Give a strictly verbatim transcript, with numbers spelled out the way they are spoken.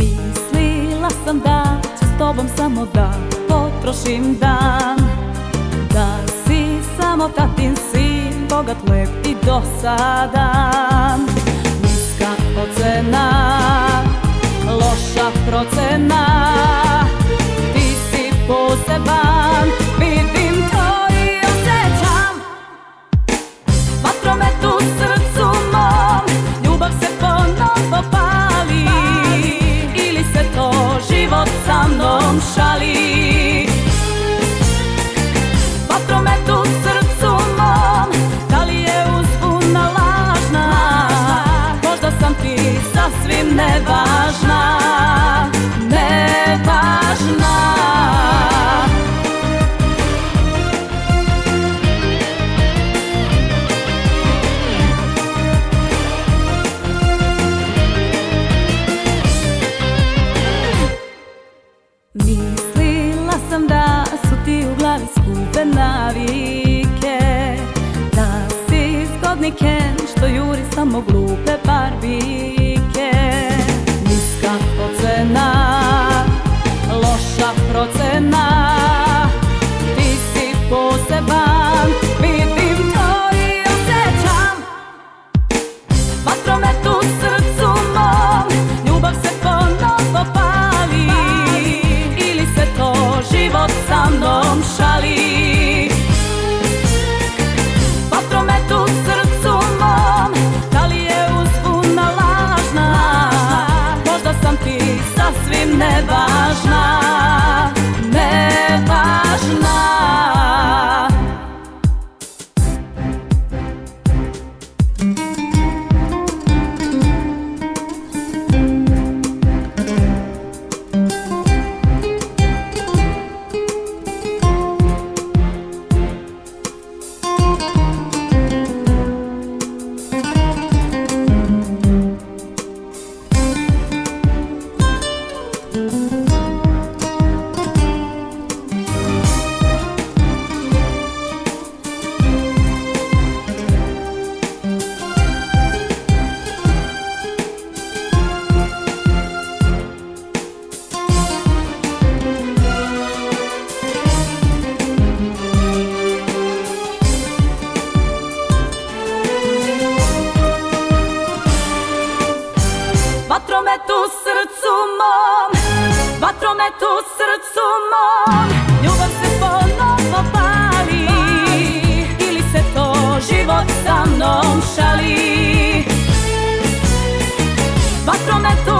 Mislila sam da ću s tobom samo da potrošim dan, da si samo tatin sin, bogat, lep i dosadan. Niska ocena, loša procena, ti si poseban, vidim to i osjećam. Vatromet u srcu mom, ljubav se ponovo pali, ili se to život sa mnom šali. Vatromet u srcu mom, da li je uzbuna lažna, možda sam ti sasvim nevažna, nevažna. Mislila sam da su ti u glavi skupe navike, da si zgodni Ken što juri samo glupe barbike. Niska ocena, loša procena, ti si poseban, vidim to i osjećam. Vatromet u srcu mom, ljubav se ponovo pali, ili se to život sa mnom šali. Vatromet u srcu mom, da li je uzbuna lažna, možda sam ti sasvim nevažna, nevažna. Vatromet u srcu mom, vatromet u srcu mom, ljubav se ponovo pali, ili se to život sa mnom šali. Vatromet u